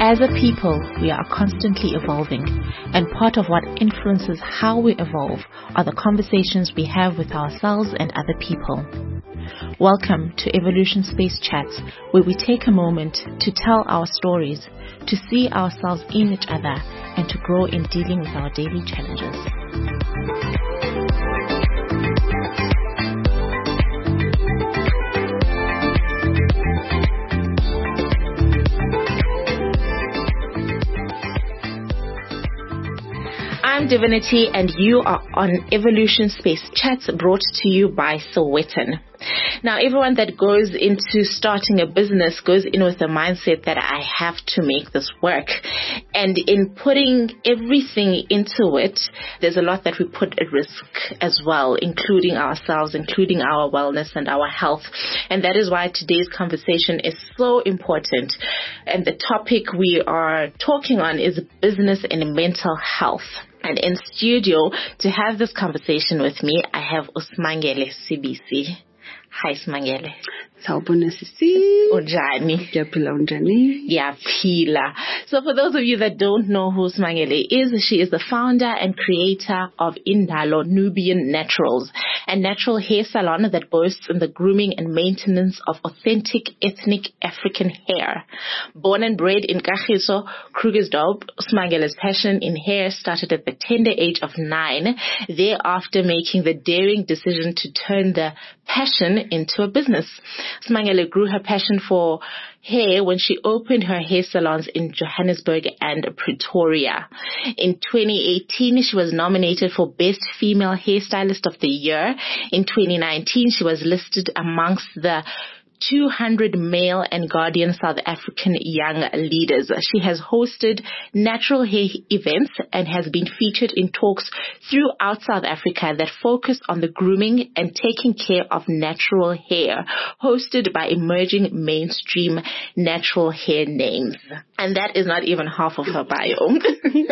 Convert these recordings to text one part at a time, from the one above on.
As a people, we are constantly evolving, and part of what influences how we evolve are the conversations we have with ourselves and other people. Welcome to Evolution Space Chats, where we take a moment to tell our stories, to see ourselves in each other, and to grow in dealing with our daily challenges. I'm Divinity, and you are on Evolution Space Chats, brought to you by Sowetan. Now, everyone that goes into starting a business goes in with the mindset that I have to make this work. And in putting everything into it, there's a lot that we put at risk as well, including ourselves, including our wellness and our health. And that is why today's conversation is so important. And the topic we are talking on is business and mental health. And in studio to have this conversation with me, I have Usmangele CBC. Hi, Smangele. Sawubona sisi. Unjani? Ngiyaphila unjani? Ngiyaphila. So for those of you that don't know who Smangele is, she is the founder and creator of Indalo Nubian Naturals, a natural hair salon that boasts in the grooming and maintenance of authentic ethnic African hair. Born and bred in Kagiso, Krugersdorp, Smangele's passion in hair started at the tender age of 9, thereafter making the daring decision to turn the passion into a business. Smangele grew her passion for hair when she opened her hair salons in Johannesburg and Pretoria. In 2018, she was nominated for Best Female Hairstylist of the Year. In 2019, she was listed amongst the 200 male and Guardian South African young leaders. She has hosted natural hair events and has been featured in talks throughout South Africa that focus on the grooming and taking care of natural hair, hosted by emerging mainstream natural hair names. And that is not even half of her bio.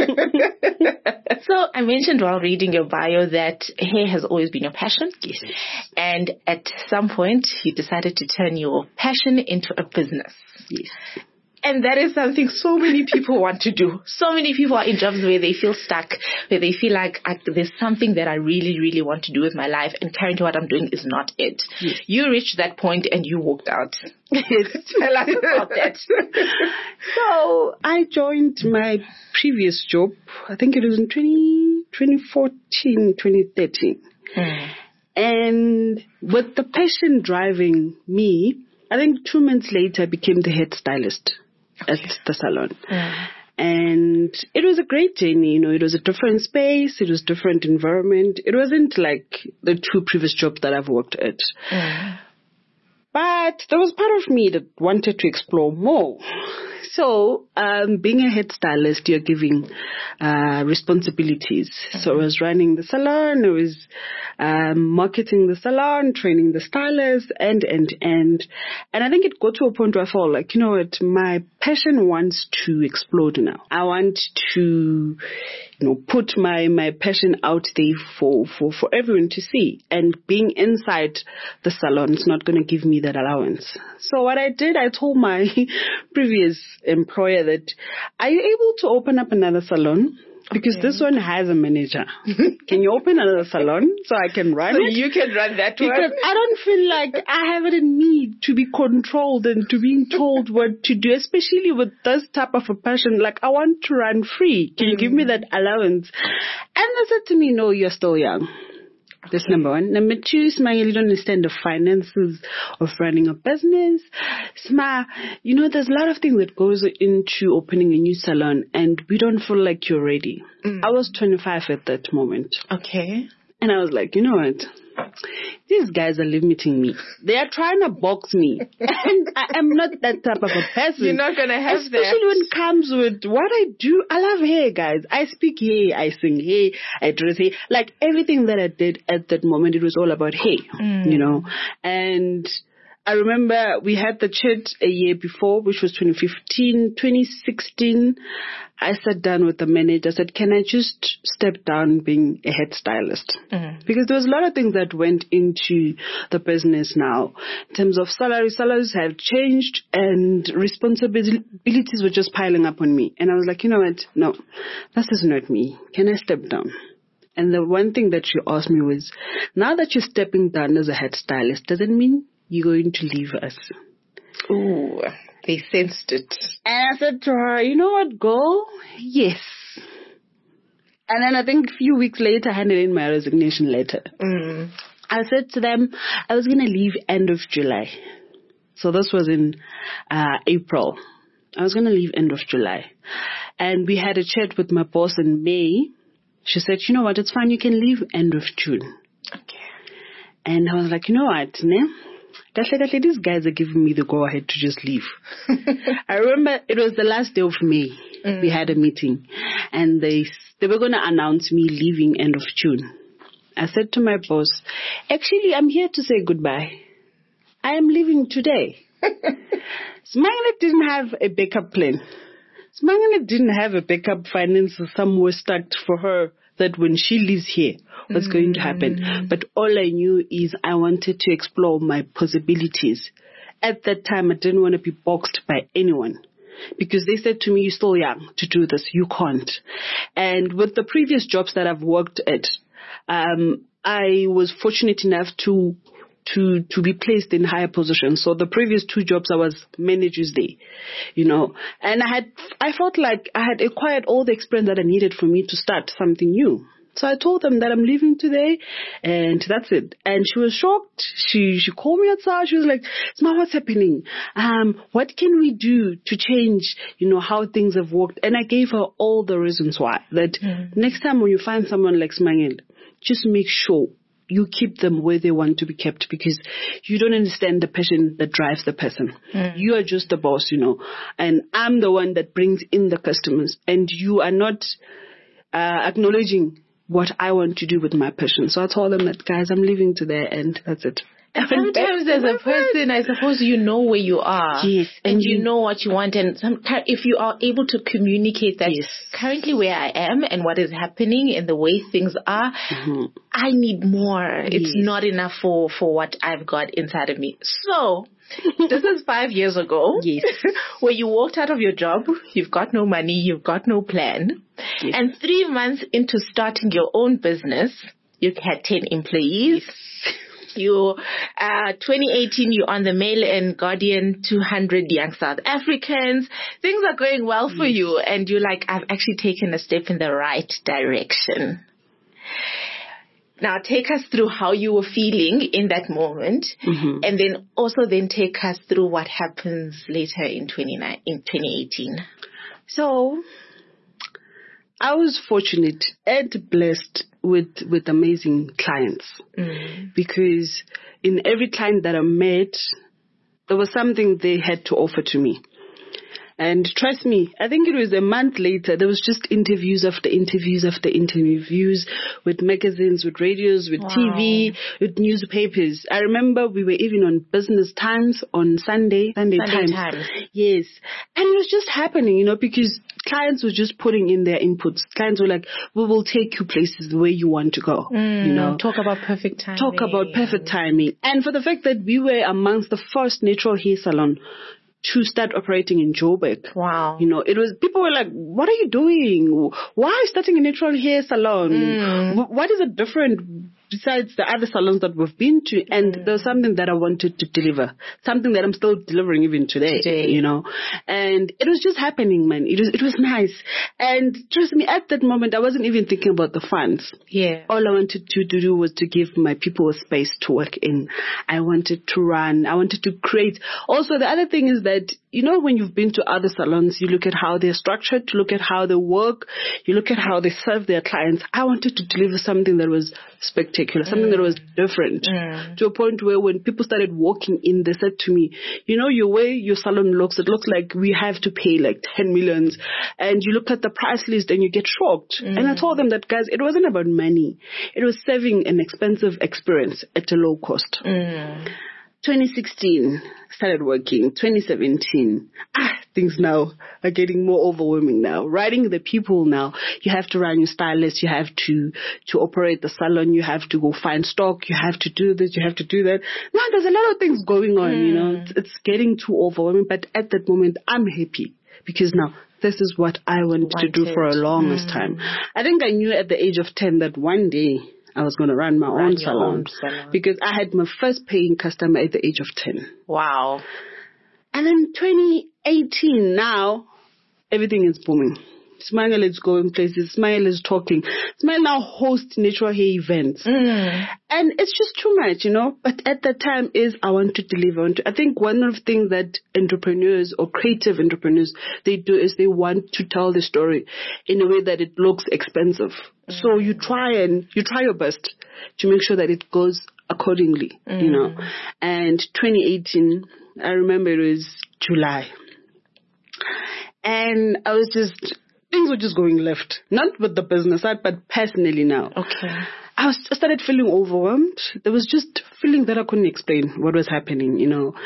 So I mentioned while reading your bio that hair has always been your passion. Yes. And at some point, you decided to turn your passion into a business. Yes. And that is something so many people want to do. So many people are in jobs where they feel stuck, where they feel like there's something that I really, really want to do with my life, and currently what I'm doing is not it. Yes. You reached that point and you walked out. Tell us about that. So I joined my previous job, I think it was in 2014, 2013. And with the passion driving me, I think 2 months later I became the head stylist at the salon. And it was a great journey, you know, it was a different space, it was a different environment. It wasn't like the 2 previous jobs that I've worked at. But there was part of me that wanted to explore more. So, being a head stylist, you're giving responsibilities. So I was running the salon, I was marketing the salon, training the stylists, and I think it got to a point where I felt like, you know what, my passion wants to explode now. I want to, you know, put my passion out there for everyone to see. And being inside the salon is not going to give me that allowance. So what I did, I told my previous employer that, are you able to open up another salon? Because this one has a manager. Can you open another salon so I can run it? So you can run that one? Because I don't feel like I have it in me to be controlled and to being told what to do, especially with this type of a passion. Like, I want to run free. Can you give me that allowance? And they said to me, no, you're still young. That's number one. Number two, Smile, you don't understand the finances of running a business. Smile, you know, there's a lot of things that goes into opening a new salon, and we don't feel like you're ready. I was 25 at that moment. Okay. And I was like, you know what? These guys are limiting me. They are trying to box me. And I am not that type of a person. You're not going to have Especially that. when it comes with what I do. I love hair, guys. I speak hair. I sing hair. I dress hair. Like, everything that I did at that moment, it was all about hair, you know. And I remember we had the chat a year before, which was 2015, 2016. I sat down with the manager. I said, can I just step down being a head stylist? Because there was a lot of things that went into the business now. In terms of salary, salaries have changed and responsibilities were just piling up on me. And I was like, you know what? No, this is not me. Can I step down? And the one thing that she asked me was, now that you're stepping down as a head stylist, does it mean you're going to leave us? Ooh, they sensed it. And I said to her, you know what, girl? Yes. And then I think a few weeks later, I handed in my resignation letter. I said to them, I was going to leave end of July. So this was in April. I was going to leave end of July. And we had a chat with my boss in May. She said, you know what, it's fine, you can leave end of June. Okay. And I was like, you know what, definitely these guys are giving me the go-ahead to just leave. I remember it was the last day of May. We had a meeting. And they were going to announce me leaving end of June. I said to my boss, actually, I'm here to say goodbye. I am leaving today. Smangele didn't have a backup plan. Smangele didn't have a backup finance somewhere stacked for her that when she leaves here, what's going to happen. But all I knew is I wanted to explore my possibilities. At that time, I didn't want to be boxed by anyone. Because they said to me, you're still young to do this. You can't. And with the previous jobs that I've worked at, I was fortunate enough to be placed in higher positions. So the previous 2 jobs, I was managers there, you know, and I felt like I had acquired all the experience that I needed for me to start something new. So I told them that I'm leaving today and that's it. And she was shocked. She called me outside. She was like, Sma, what's happening? What can we do to change, you know, how things have worked? And I gave her all the reasons why. That next time when you find someone like Smangele, just make sure you keep them where they want to be kept, because you don't understand the passion that drives the person. You are just the boss, you know, and I'm the one that brings in the customers, and you are not acknowledging what I want to do with my passion. So I told them that, guys, I'm leaving today, and that's it. And sometimes as a person, I suppose you know where you are. Yes. And you know what you want. And if you are able to communicate that currently where I am and what is happening and the way things are, I need more. It's not enough for what I've got inside of me. So this is 5 years ago. Yes. Where you walked out of your job, you've got no money, you've got no plan. Yes. And 3 months into starting your own business, you had 10 employees. Yes. 2018, you're on the Mail and Guardian 200 Young South Africans. Things are going well for you, and you're like, I've actually taken a step in the right direction. Now, take us through how you were feeling in that moment, and then also take us through what happens later in 2018. So, I was fortunate and blessed with amazing clients, because in every client that I met, there was something they had to offer to me. And trust me, I think it was a month later, there was just interviews after interviews after interviews with magazines, with radios, with TV, with newspapers. I remember we were even on Business Times on Sunday Times. Yes. And it was just happening, you know, because clients were just putting in their inputs. Clients were like, we will take you places where you want to go. You know, talk about perfect timing. And for the fact that we were amongst the first natural hair salon to start operating in Joburg. Wow. You know, people were like, what are you doing? Why are you starting a natural hair salon? What is it different besides the other salons that we've been to? And there's something that I wanted to deliver, something that I'm still delivering even today, you know. And it was just happening, man. It was nice. And trust me, at that moment, I wasn't even thinking about the funds. Yeah. All I wanted to do was to give my people a space to work in. I wanted to run. I wanted to create. Also, the other thing is that, you know, when you've been to other salons, you look at how they're structured, you look at how they work, you look at how they serve their clients. I wanted to deliver something that was spectacular, something that was different, to a point where when people started walking in, they said to me, you know, your way your salon looks, it looks like we have to pay like 10 millions. And you look at the price list and you get shocked. And I told them that, guys, it wasn't about money. It was serving an expensive experience at a low cost. 2016, started working. 2017, things now are getting more overwhelming now. Writing the people now, you have to run your stylist, you have to operate the salon, you have to go find stock, you have to do this, you have to do that. Now there's a lot of things going on, you know. It's getting too overwhelming, but at that moment, I'm happy because now this is what I wanted to do for a longest time. I think I knew at the age of 10 that one day I was going to run my own salon because I had my first paying customer at the age of 10. Wow. And then 2018 now, everything is booming. Smile is going places. Smile is talking. Smile now hosts natural hair events. And it's just too much, you know. But at that time I want to deliver. I think one of the things that entrepreneurs or creative entrepreneurs, they do is they want to tell the story in a way that it looks expensive. So you try your best to make sure that it goes accordingly, you know. And 2018, I remember it was July. And things were just going left. Not with the business side, but personally now. Okay. I started feeling overwhelmed. There was just feeling that I couldn't explain what was happening, you know.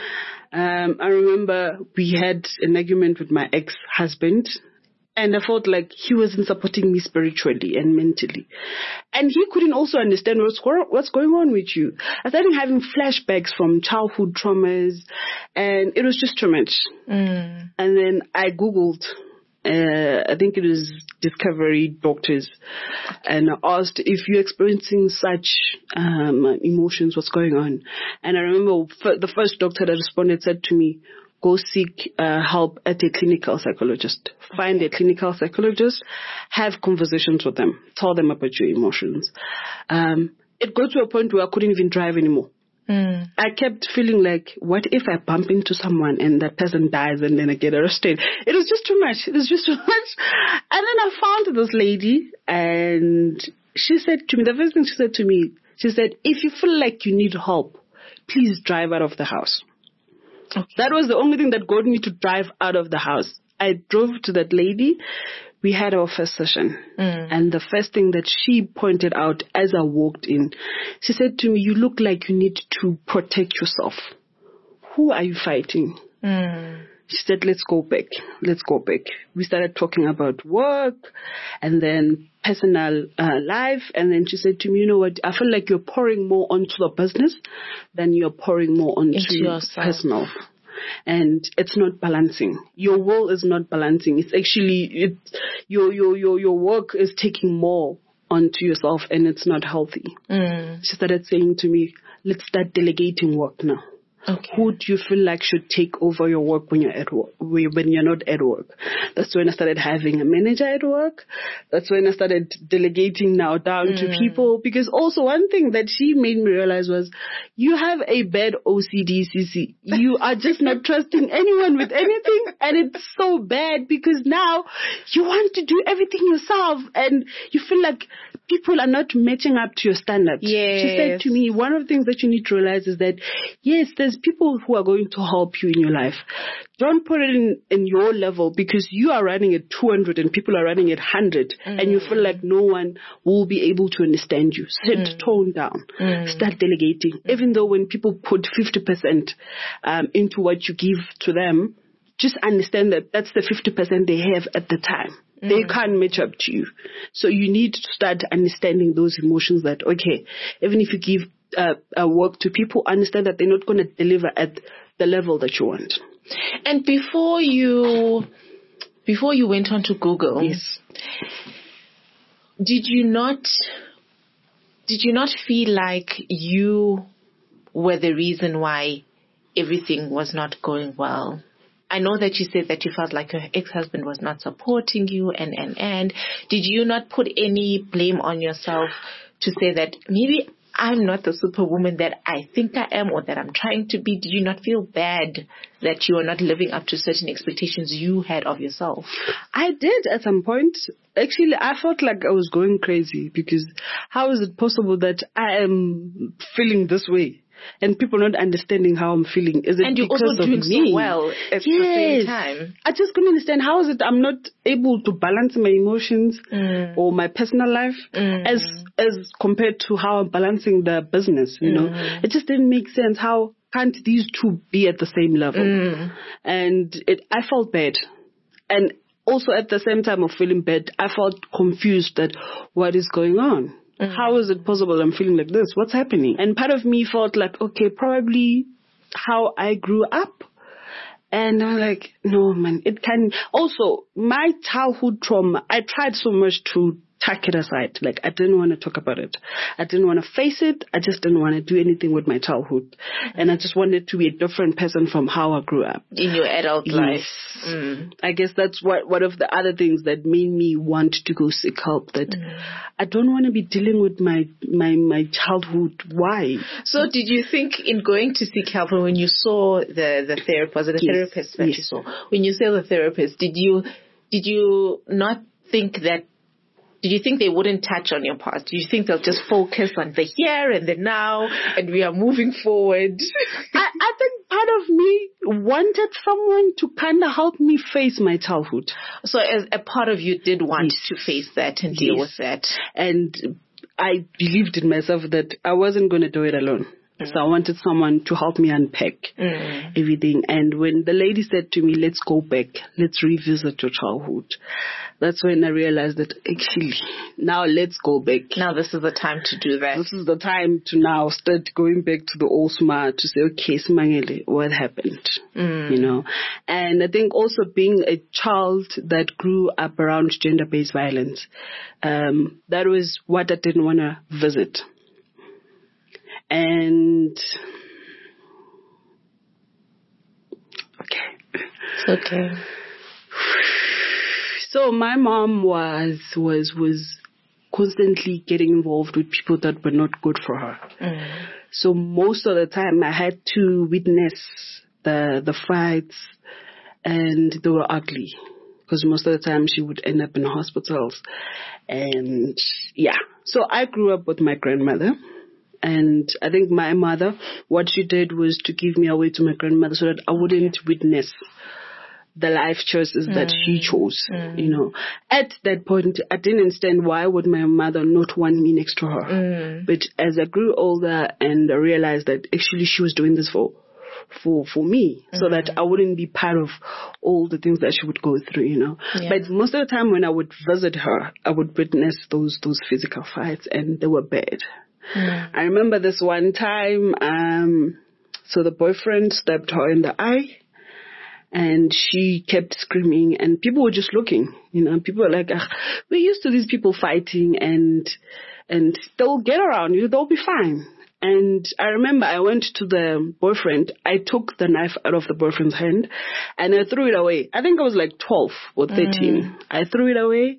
I remember we had an argument with my ex-husband, and I felt like he wasn't supporting me spiritually and mentally. And he couldn't also understand what's going on with you. I started having flashbacks from childhood traumas, and it was just too much. And then I Googled, I think it was Discovery Doctors, and I asked if you're experiencing such emotions, what's going on? And I remember the first doctor that responded said to me, go seek help at a clinical psychologist. Find a clinical psychologist, have conversations with them, tell them about your emotions. It got to a point where I couldn't even drive anymore. I kept feeling like, what if I bump into someone and that person dies and then I get arrested? It was just too much. And then I found this lady, and she said to me, the first thing she said to me, she said, if you feel like you need help, please drive out of the house. Okay. That was the only thing that got me to drive out of the house. I drove to that lady. We had our first session. And the first thing that she pointed out as I walked in, she said to me, you look like you need to protect yourself. Who are you fighting? She said, let's go back. We started talking about work and then personal life. And then she said to me, you know what? I feel like you're pouring more onto the business than you're pouring more onto personal. And it's not balancing. Your will is not balancing. It's actually, your work is taking more onto yourself, and it's not healthy. She started saying to me, let's start delegating work now. Okay. Who do you feel like should take over your work when you're at work, when you're not at work? That's when I started having a manager at work. That's when I started delegating now down to people. Because also one thing that she made me realize was, you have a bad OCD, CC. You are just not trusting anyone with anything. And it's so bad because now you want to do everything yourself and you feel like people are not matching up to your standards. Yes. She said to me, one of the things that you need to realize is that, yes, there's people who are going to help you in your life. Don't put it in your level because you are running at 200 and people are running at 100 and you feel like no one will be able to understand you. Tone down. Start delegating. Even though when people put 50% into what you give to them, just understand that that's the 50% they have at the time. They can't match up to you. So you need to start understanding those emotions that, okay, even if you give work to people, understand that they're not going to deliver at the level that you want. And before you went on to Google, yes, did you not feel like you were the reason why everything was not going well? I know that you said that you felt like your ex-husband was not supporting you and did you not put any blame on yourself to say that maybe I'm not the superwoman that I think I am or that I'm trying to be? Did you not feel bad that you are not living up to certain expectations you had of yourself? I did at some point. Actually, I felt like I was going crazy because how is it possible that I am feeling this way? and people not understanding how I'm feeling. Is it and you're because also of doing me? so well at the same time. I just couldn't understand how is it I'm not able to balance my emotions or my personal life as compared to how I'm balancing the business, you know. It just didn't make sense. How can't these two be at the same level? And I felt bad. And also at the same time of feeling bad, I felt confused that what is going on? How is it possible I'm feeling like this? What's happening? And part of me felt like, okay, probably how I grew up. And I'm like, no, man, it can. Also, my childhood trauma, I tried so much to tuck it aside. Like, I didn't want to talk about it. I didn't want to face it. I just didn't want to do anything with my childhood. And I just wanted to be a different person from how I grew up. In your adult life. I guess that's one of the other things that made me want to go seek help, that I don't want to be dealing with my childhood. Why? So did you think in going to seek help, and when you saw the therapist, or the therapist that you saw, when you saw the therapist, did you not think that, did you think they wouldn't touch on your past? Do you think they'll just focus on the here and the now and we are moving forward? I think part of me wanted someone to kind of help me face my childhood. So as a part of you did want to face that and deal with that. And I believed in myself that I wasn't going to do it alone. So I wanted someone to help me unpack everything. And when the lady said to me, let's go back, let's revisit your childhood, that's when I realized that actually, now let's go back. Now this is the time to do that. This is the time to now start going back to the old smart to say, okay, Simangele, what happened? You know? And I think also being a child that grew up around gender-based violence, that was what I didn't want to visit. And it's okay. So my mom was constantly getting involved with people that were not good for her. So most of the time I had to witness the fights, and they were ugly. Because most of the time she would end up in hospitals. And so I grew up with my grandmother. And I think my mother, what she did was to give me away to my grandmother so that I wouldn't witness the life choices that she chose, you know. At that point, I didn't understand why would my mother not want me next to her. But as I grew older and I realized that actually she was doing this for me, so that I wouldn't be part of all the things that she would go through, you know. But most of the time when I would visit her, I would witness those physical fights, and they were bad. I remember this one time, so the boyfriend stabbed her in the eye, and she kept screaming, and people were just looking, you know. People were like, we're used to these people fighting, and they'll get around you, they'll be fine. And I remember I went to the boyfriend, I took the knife out of the boyfriend's hand, and I threw it away. I think I was like 12 or 13. I threw it away,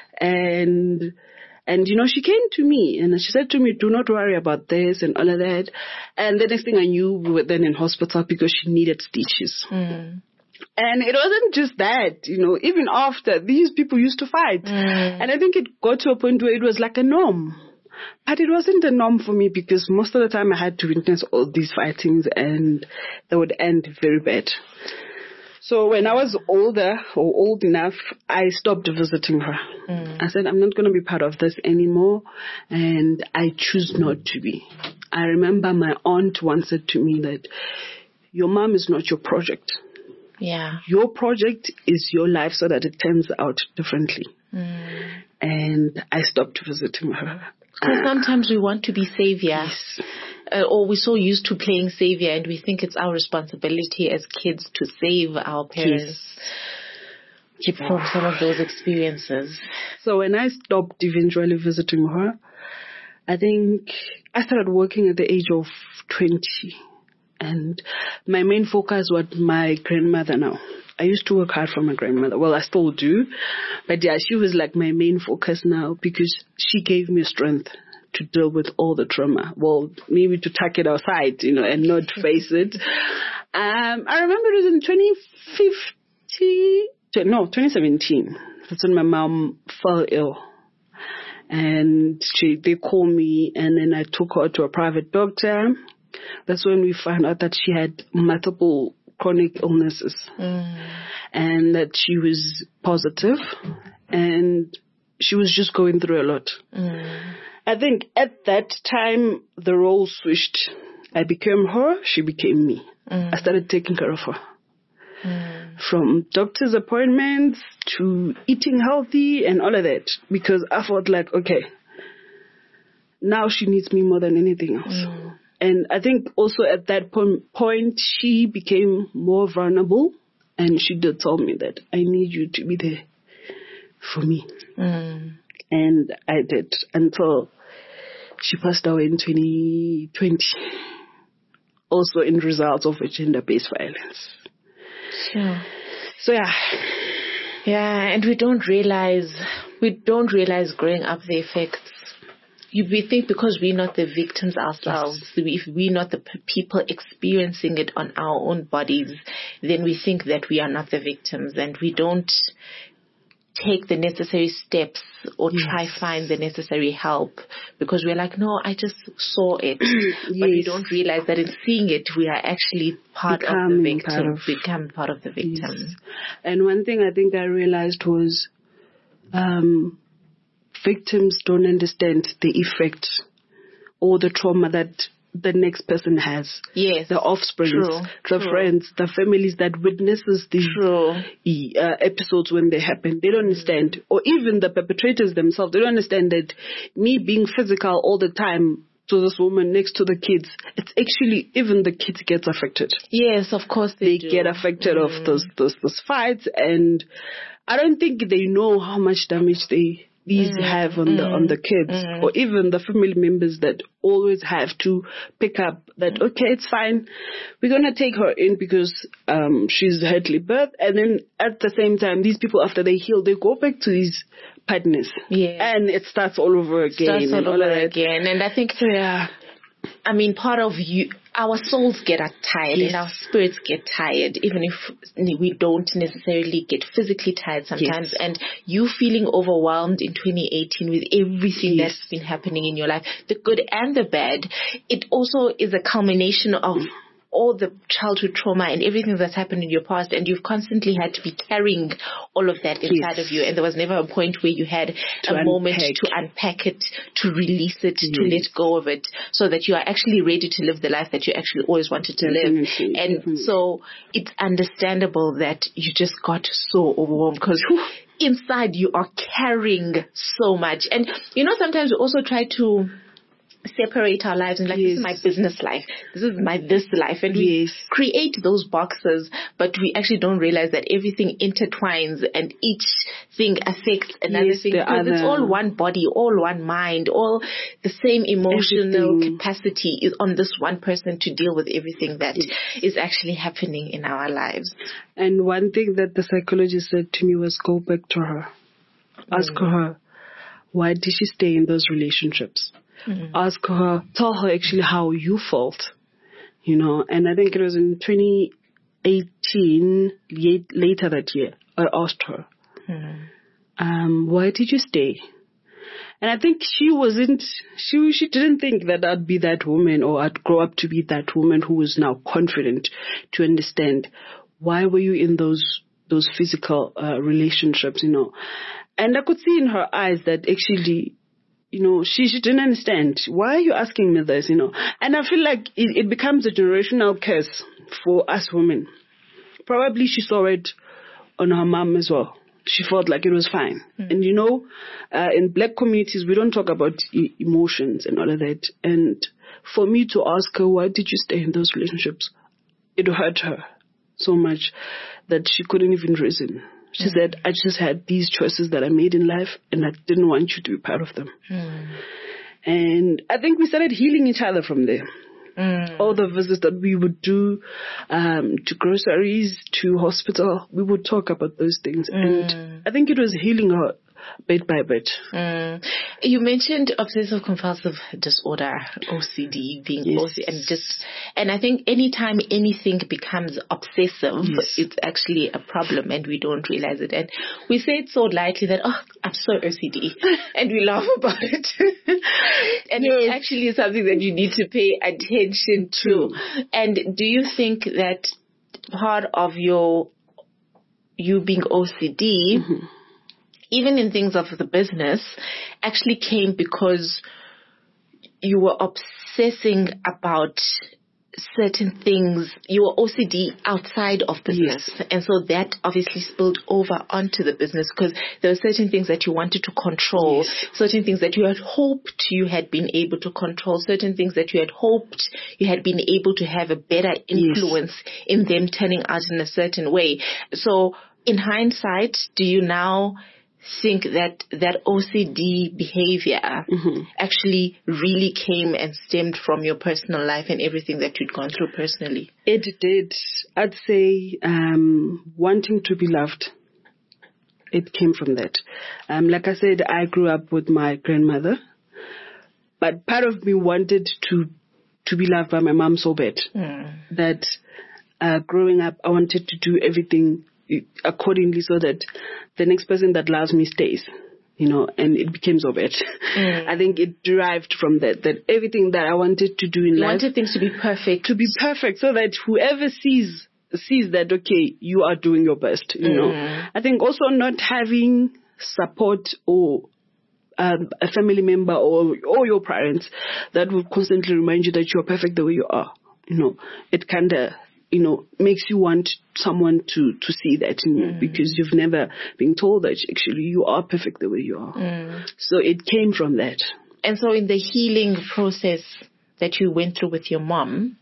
and, you know, she came to me and she said to me, do not worry about this and all of that. And the next thing I knew, we were then in hospital because she needed stitches. And it wasn't just that, you know, even after, these people used to fight. And I think it got to a point where it was like a norm. But it wasn't a norm for me because most of the time I had to witness all these fightings and they would end very bad. So when I was older or old enough, I stopped visiting her. I said, I'm not going to be part of this anymore, and I choose not to be. I remember my aunt once said to me that your mom is not your project. Your project is your life so that it turns out differently. And I stopped visiting her. Because sometimes we want to be savior. Or we're so used to playing savior, and we think it's our responsibility as kids to save our parents from some of those experiences. So when I stopped eventually visiting her, I think I started working at the age of 20. And my main focus was my grandmother now. I used to work hard for my grandmother. Well, I still do. But she was like my main focus now because she gave me strength to deal with all the trauma. Well, maybe to tuck it aside, you know, and not face it. I remember it was in 2017. That's when my mom fell ill. And they called me, and then I took her to a private doctor. that's when we found out that she had multiple chronic illnesses and that she was positive and she was just going through a lot. I think at that time, the roles switched. I became her, she became me. I started taking care of her. From doctor's appointments to eating healthy and all of that. Because I felt like, okay, now she needs me more than anything else. And I think also at that point, she became more vulnerable. And she did tell me that I need you to be there for me. And I did until she passed away in 2020. Also in results of a gender-based violence. Sure. So yeah. Yeah, and we don't realize growing up the effects. We think because we're not the victims ourselves, if we're not the people experiencing it on our own bodies, then we think that we are not the victims and we don't take the necessary steps or try find the necessary help because we're like, no, I just saw it. But we don't realize that in seeing it, we are actually part of the victim. Become part of the victim. Yes. And one thing I think I realized was victims don't understand the effect or the trauma that the next person has. Yes. The offspring, the friends, the families that witnesses these episodes when they happen. They don't understand. Or even the perpetrators themselves, they don't understand that me being physical all the time to this woman next to the kids, it's actually even the kids gets affected. Yes, of course they do. Get affected of those fights, and I don't think they know how much damage these have on the kids, or even the family members that always have to pick up that, okay, it's fine, we're going to take her in because she's had birth, and then at the same time, these people, after they heal, they go back to these partners. Yeah. And it starts all over again. And I think, I mean, part of our souls get tired and our spirits get tired, even if we don't necessarily get physically tired sometimes. And you feeling overwhelmed in 2018 with everything that's been happening in your life, the good and the bad, it also is a culmination of all the childhood trauma and everything that's happened in your past, and you've constantly had to be carrying all of that inside of you, and there was never a point where you had a moment to unpack it, to release it, to let go of it, so that you are actually ready to live the life that you actually always wanted to live. And so it's understandable that you just got so overwhelmed because inside you are carrying so much. And sometimes we also try to separate our lives and this is my business life, this is my this life, and we create those boxes, but we actually don't realize that everything intertwines and each thing affects another thing, because it's all one body, all one mind, all the same emotional capacity is on this one person to deal with everything that is actually happening in our lives. And one thing that the psychologist said to me was, go back to her, ask her, why did she stay in those relationships? Ask her, tell her actually how you felt, and I think it was in 2018, later that year, I asked her, why did you stay? And I think she didn't think that I'd be that woman, or I'd grow up to be that woman who was now confident to understand why were you in those physical relationships, and I could see in her eyes that actually, she didn't understand. Why are you asking me this, And I feel like it becomes a generational curse for us women. Probably she saw it on her mom as well. She felt like it was fine. And in black communities, we don't talk about emotions and all of that. And for me to ask her, why did you stay in those relationships? It hurt her so much that she couldn't even reason. She said, I just had these choices that I made in life, and I didn't want you to be part of them. And I think we started healing each other from there. All the visits that we would do to groceries, to hospital, we would talk about those things. And I think it was healing her bit by bit. You mentioned obsessive compulsive disorder, OCD, being OCD, and I think anytime anything becomes obsessive, it's actually a problem, and we don't realize it. And we say it so lightly that, oh, I'm so OCD, and we laugh about it. And it's actually something that you need to pay attention to. And do you think that part of you being OCD, even in things of the business, actually came because you were obsessing about certain things? You were OCD outside of business. And so that obviously spilled over onto the business, because there were certain things that you wanted to control, certain things that you had hoped you had been able to control, certain things that you had hoped you had been able to have a better influence in them turning out in a certain way. So in hindsight, do you now think that OCD behavior actually really came and stemmed from your personal life and everything that you'd gone through personally? It did. I'd say wanting to be loved. It came from that. Like I said, I grew up with my grandmother, but part of me wanted to be loved by my mom so bad that growing up, I wanted to do everything accordingly so that the next person that loves me stays, and it became so bad. I think it derived from that everything that I wanted to do in life. Wanted things to be perfect. So that whoever sees that, okay, you are doing your best, I think also not having support or a family member or your parents that will constantly remind you that you're perfect the way you are. It kind of makes you want someone to see that in you, because you've never been told that actually you are perfect the way you are. So it came from that. And so in the healing process that you went through with your mom,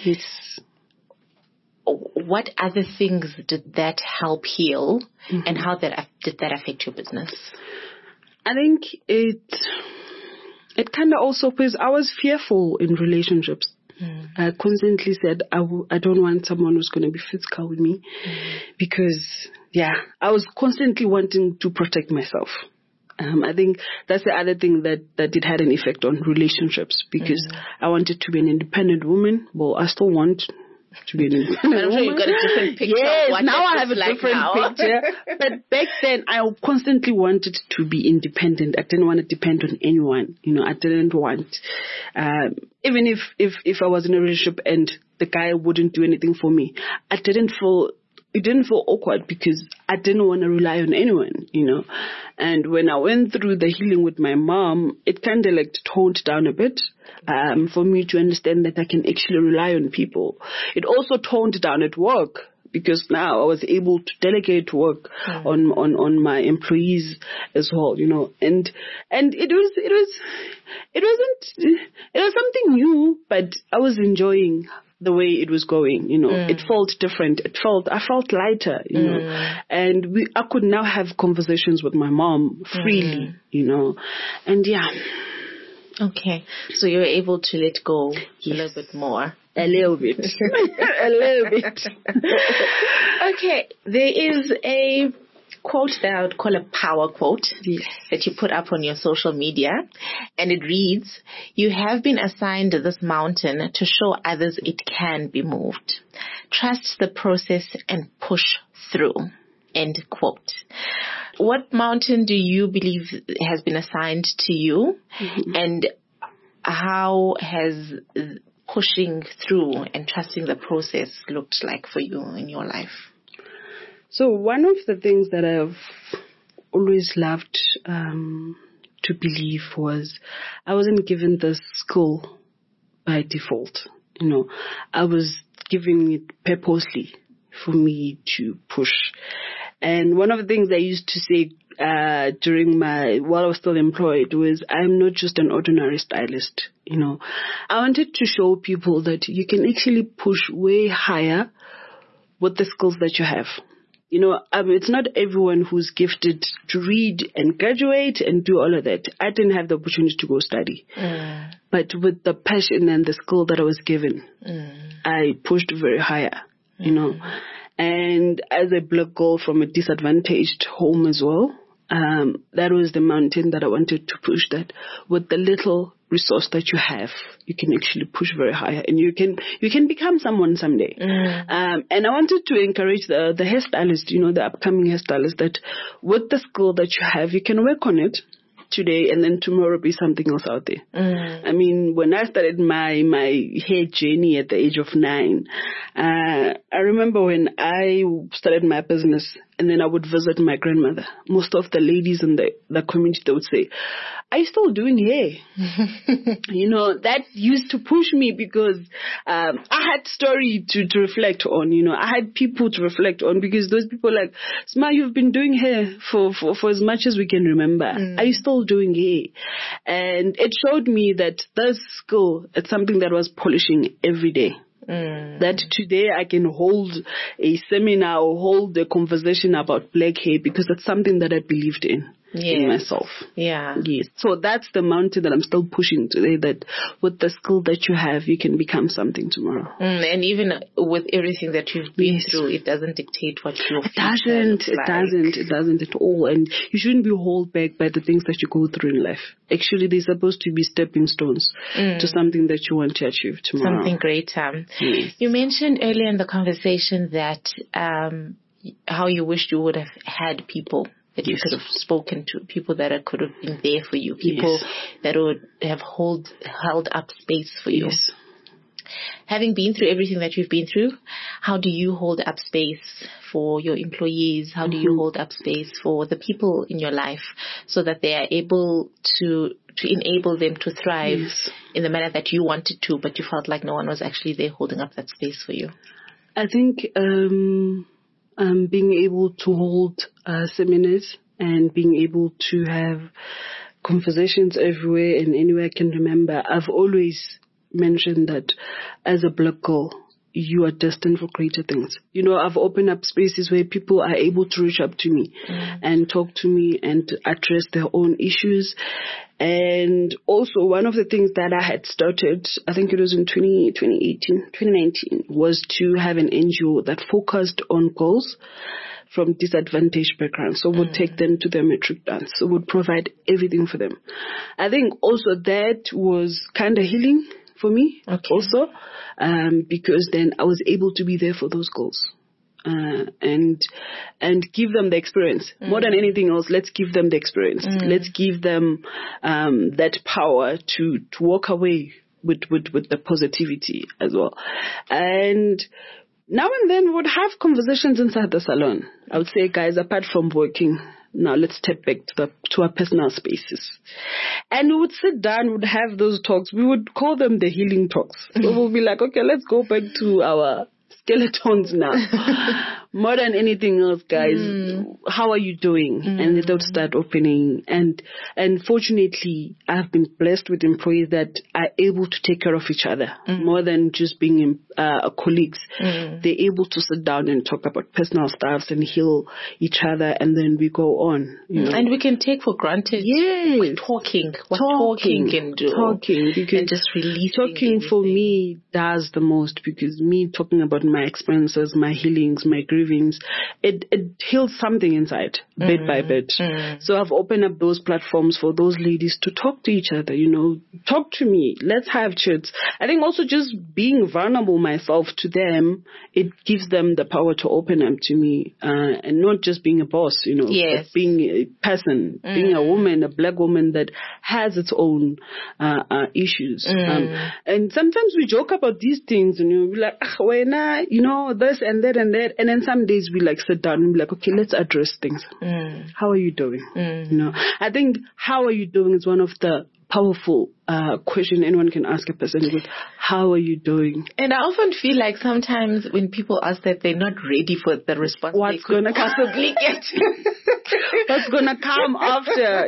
what other things did that help heal, and how did that affect your business? I think it kind of also, because I was fearful in relationships. I constantly said, I don't want someone who's going to be physical with me, because, I was constantly wanting to protect myself. I think that's the other thing that it had an effect on relationships, because I wanted to be an independent woman. Well, I still want to be an independent woman. I'm sure you've got a different picture. Yes, now I have a different picture. But back then, I constantly wanted to be independent. I didn't want to depend on anyone. I didn't want, even if I was in a relationship and the guy wouldn't do anything for me, it didn't feel awkward, because I didn't want to rely on anyone, And when I went through the healing with my mom, it kind of toned down a bit, for me to understand that I can actually rely on people. It also toned down at work, because now I was able to delegate work on my employees as well, and it was something new, but I was enjoying the way it was going, It felt different. I felt lighter, and I could now have conversations with my mom freely, and Okay, so you're able to let go a little bit more. A little bit. A little bit. Okay, there is a quote that I would call a power quote that you put up on your social media, and it reads, "You have been assigned this mountain to show others it can be moved. Trust the process and push through." End quote. What mountain do you believe has been assigned to you, and how has pushing through and trusting the process looked like for you in your life? So one of the things that I've always loved to believe was I wasn't given the skill by default. I was giving it purposely for me to push. And one of the things I used to say while I was still employed was, I'm not just an ordinary stylist. I wanted to show people that you can actually push way higher with the skills that you have. It's not everyone who's gifted to read and graduate and do all of that. I didn't have the opportunity to go study. But with the passion and the skill that I was given, I pushed very higher, And as a black girl from a disadvantaged home as well, that was the mountain that I wanted to push, that with the little resource that you have, you can actually push very high, and you can become someone someday. And I wanted to encourage the hairstylist, the upcoming hairstylist, that with the skill that you have, you can work on it today, and then tomorrow be something else out there. I mean, when I started my hair journey at the age of 9, I remember when I started my business, and then I would visit my grandmother. Most of the ladies in the community, they would say, "Are you still doing hair?" That used to push me, because I had story to reflect on. I had people to reflect on, because those people like, "Sma, you've been doing hair for as much as we can remember. Are you still doing hair?" And it showed me that this skill, it's something that was polishing every day. That today I can hold a seminar or hold a conversation about black hair, because it's something that I believed in myself. Yeah. Yes. So that's the mountain that I'm still pushing today, that with the skill that you have, you can become something tomorrow. And even with everything that you've been through, it doesn't dictate what your future looks like. It doesn't at all. And you shouldn't be held back by the things that you go through in life. Actually, they're supposed to be stepping stones to something that you want to achieve tomorrow. Something greater. Yes. You mentioned earlier in the conversation that how you wished you would have had people that you could have spoken to, people that could have been there for you, people that would have held up space for you. Yes. Having been through everything that you've been through, how do you hold up space for your employees? How do you hold up space for the people in your life, so that they are able to enable them to thrive in the manner that you wanted to, but you felt like no one was actually there holding up that space for you? I think being able to hold seminars and being able to have conversations everywhere and anywhere I can remember. I've always mentioned that as a black girl, you are destined for greater things. I've opened up spaces where people are able to reach up to me and talk to me and to address their own issues. And also, one of the things that I had started, I think it was in 2019, was to have an NGO that focused on girls from disadvantaged backgrounds. So would take them to their matric dance. So would provide everything for them. I think also that was kind of healing for me also, because then I was able to be there for those girls. And give them the experience. More than anything else, let's give them the experience. Let's give them that power to walk away with the positivity as well. And now and then we'd have conversations inside the salon. I would say, guys, apart from working, now let's step back to our personal spaces. And we would sit down, we would have those talks. We would call them the healing talks. So we'll be like, okay, let's go back to our skeletons now. More than anything else, guys, how are you doing? And they would start opening. And fortunately, I've been blessed with employees that are able to take care of each other more than just being colleagues. They're able to sit down and talk about personal stuff and heal each other, and then we go on. And we can take for granted talking can do. Because and just releasing talking everything. For me does the most, because me talking about my experiences, my healings, my grievings, it heals something inside, bit by bit. So I've opened up those platforms for those ladies to talk to each other, talk to me, let's have chats. I think also just being vulnerable myself to them, it gives them the power to open up to me, and not just being a boss, but being a person, being a woman, a black woman that has its own issues. And sometimes we joke about these things, and we're like, this and that and that. And then some days we sit down and be like, okay, let's address things. How are you doing? I think how are you doing is one of the powerful question anyone can ask a person with, how are you doing? And I often feel like sometimes when people ask that, they're not ready for the response what's going to possibly get. What's going to come after,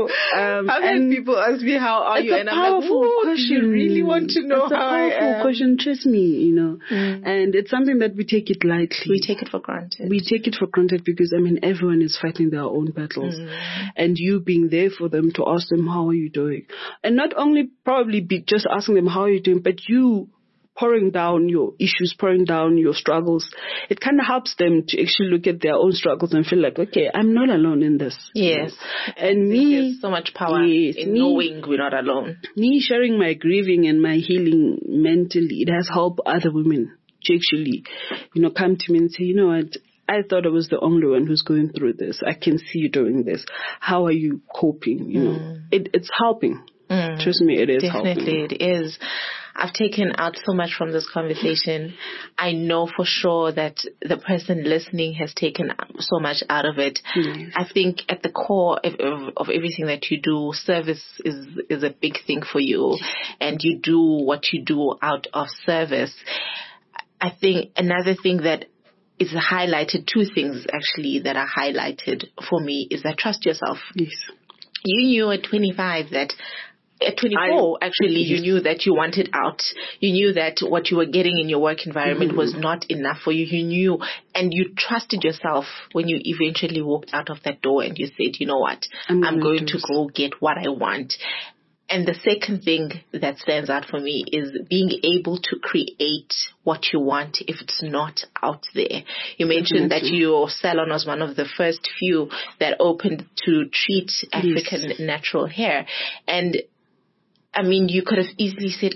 and people ask me, how are you? And I'm like, question. Do you really want to know how I am? It's a powerful question, trust me, And it's something that we take it lightly. We take it for granted. We take it for granted because, everyone is fighting their own battles. And you being there for them to ask them, how are you doing? And not only probably be just asking them, how are you doing? But you pouring down your issues, pouring down your struggles, it kind of helps them to actually look at their own struggles and feel like, okay, I'm not alone in this. Yes. And there's so much power in knowing we're not alone. Me sharing my grieving and my healing mentally, it has helped other women to actually, come to me and say, you know what, I thought I was the only one who's going through this. I can see you doing this. How are you coping? It's helping. Trust me, it is Definitely helping. It is. I've taken out so much from this conversation. I know for sure that the person listening has taken so much out of it. Yes. I think at the core of everything that you do, service is a big thing for you. And you do what you do out of service. I think another thing that is highlighted, two things actually that are highlighted for me, is that trust yourself. Yes. You knew at 25 that at 24, you knew that you wanted out. You knew that what you were getting in your work environment was not enough for you. You knew, and you trusted yourself when you eventually walked out of that door and you said, you know what, I'm going to go get what I want. And the second thing that stands out for me is being able to create what you want if it's not out there. You mentioned that your salon was one of the first few that opened to treat African natural hair. And I mean, you could have easily said,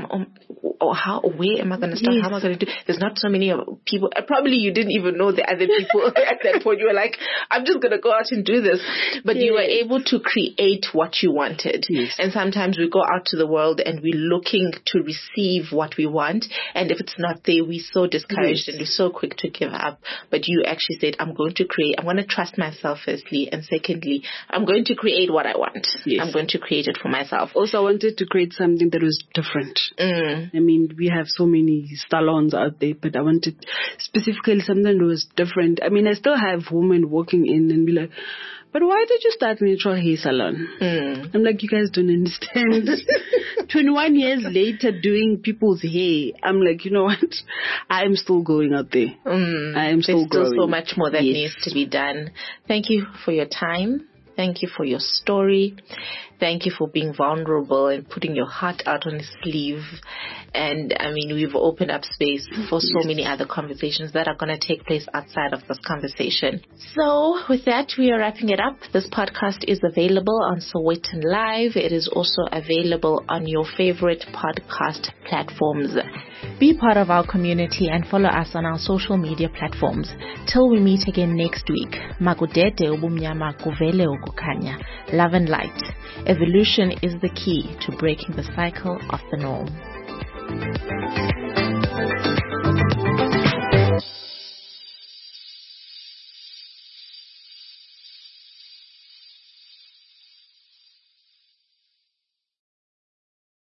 where am I going to start? How am I going to do? There's not so many people. Probably you didn't even know the other people at that point. You were like, I'm just going to go out and do this. But you were able to create what you wanted. Yes. And sometimes we go out to the world and we're looking to receive what we want. And if it's not there, we're so discouraged and we're so quick to give up. But you actually said, I'm going to trust myself firstly. And secondly, I'm going to create what I want. Yes. I'm going to create it for myself. Also, I wanted to create something that was different. I mean, we have so many salons out there, but I wanted specifically something that was different. I mean, I still have women walking in and be like, but why did you start natural hair salon? I'm like, you guys don't understand. 21 years later doing people's hair, I'm like, you know what? I am still going out there. I am still growing. There's still so much more that needs to be done. Thank you for your time. Thank you for your story. Thank you for being vulnerable and putting your heart out on the sleeve. And I mean, we've opened up space for so many other conversations that are going to take place outside of this conversation. So with that, we are wrapping it up. This podcast is available on Sowetan Live. It is also available on your favorite podcast platforms. Be part of our community and follow us on our social media platforms. Till we meet again next week. Magudete ubumnyama kuvele ukukanya. Love and light. Evolution is the key to breaking the cycle of the norm.